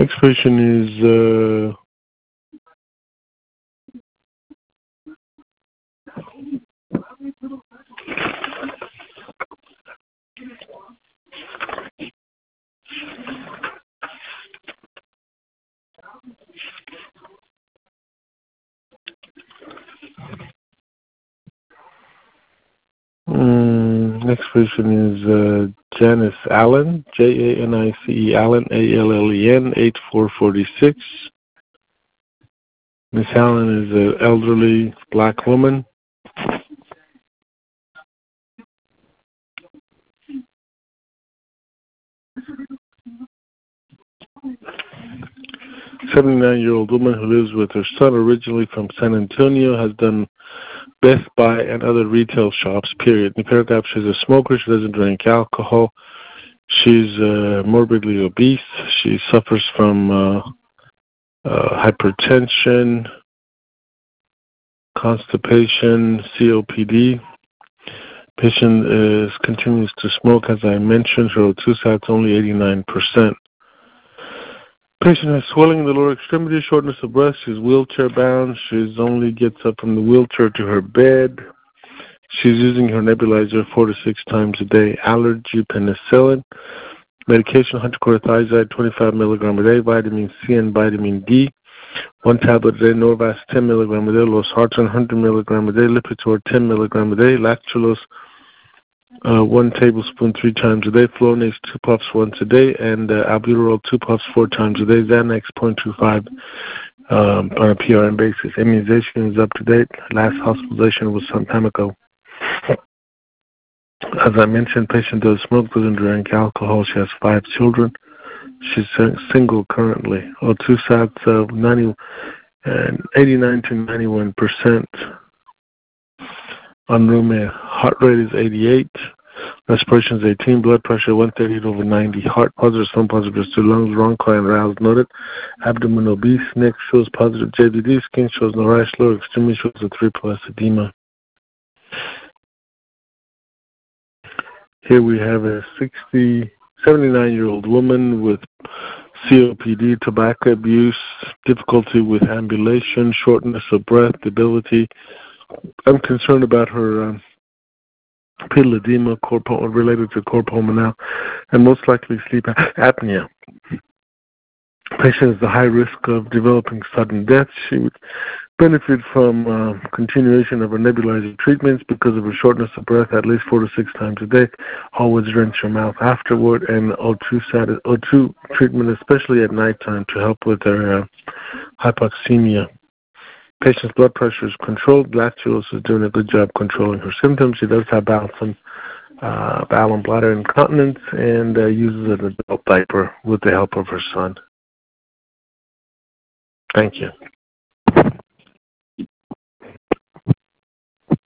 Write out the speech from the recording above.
Next patient is next patient is Janice Allen, Janice Allen, Allen, 8446. Miss Allen is an elderly black woman. A 79-year-old woman who lives with her son, originally from San Antonio, has done Best Buy and other retail shops, period. In the paragraph, she's a smoker. She doesn't drink alcohol. She's morbidly obese. She suffers from hypertension, constipation, COPD. Patient continues to smoke. As I mentioned, her O2 sat's only 89%. Patient has swelling in the lower extremity, shortness of breath. She's wheelchair bound. She only gets up from the wheelchair to her bed. She's using her nebulizer 4 to 6 times a day. Allergy, penicillin. Medication, hydrochlorothiazide, 25 milligram a day. Vitamin C and vitamin D. 1 tablet a day. Norvasc, 10 milligram a day. Losartan, 100 milligram a day. Lipitor, 10 milligram a day. Lactulose, 1 tablespoon 3 times a day, Flonase 2 puffs once a day, and albuterol 2 puffs 4 times a day, Xanax 0.25 on a PRN basis. Immunization is up to date. Last hospitalization was some time ago. As I mentioned, patient does smoke, doesn't drink alcohol. She has 5 children. She's single currently. O2 sats of 89 to 91%. On room, heart rate is 88, respiration is 18, blood pressure 138/90, heart positive, stone positive to lungs, bronchi and aroused noted, abdomen obese, neck shows positive JVD, skin shows no rash, lower extremity shows a 3+ edema. Here we have a 79-year-old woman with COPD, tobacco abuse, difficulty with ambulation, shortness of breath, debility. I'm concerned about her pedal edema related to cor pulmonale and most likely sleep apnea. Patient is at high risk of developing sudden death. She would benefit from continuation of her nebulizer treatments because of her shortness of breath at least 4 to 6 times a day. Always rinse your mouth afterward, and O2 treatment, especially at nighttime, to help with her hypoxemia. Patient's blood pressure is controlled. Lactulose is doing a good job controlling her symptoms. She does have bowel and bladder incontinence and uses an adult diaper with the help of her son. Thank you.